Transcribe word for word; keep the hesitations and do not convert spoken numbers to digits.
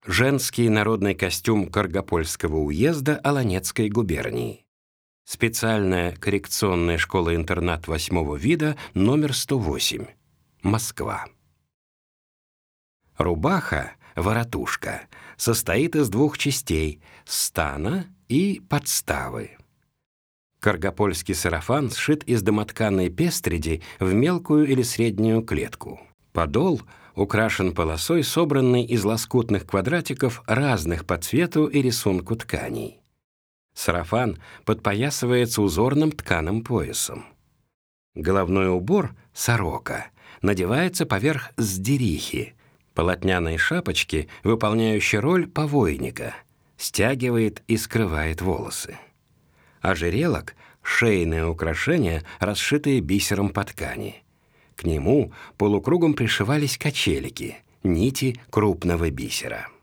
Женский народный костюм Каргопольского уезда Олонецкой губернии. Специальная коррекционная школа-интернат восьмого вида номер сто восемь. Москва. Рубаха, воротушка, состоит из двух частей – стана и подставы. Каргопольский сарафан сшит из домотканной пестреди в мелкую или среднюю клетку. Подол украшен полосой, собранной из лоскутных квадратиков разных по цвету и рисунку тканей. Сарафан подпоясывается узорным тканым поясом. Головной убор – сорока – надевается поверх сдерихи, полотняной шапочки, выполняющей роль повойника, стягивает и скрывает волосы. Ожерелок – шейное украшение, расшитое бисером по ткани. К нему полукругом пришивались кочелики, нити крупного бисера.